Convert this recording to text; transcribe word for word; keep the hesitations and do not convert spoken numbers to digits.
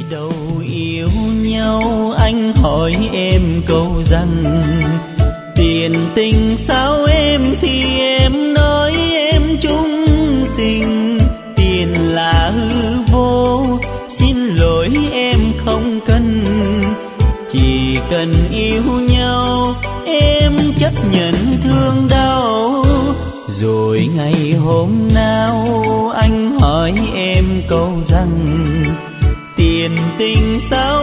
đầu yêu nhau anh hỏi em câu rằng tiền tình sao em, thì em nói em chung tình. Tiền là hư vô, xin lỗi em không cần, chỉ cần yêu nhau em chấp nhận thương đau. Rồi ngày hôm nào anh hỏi em câu rằng tiền tình sao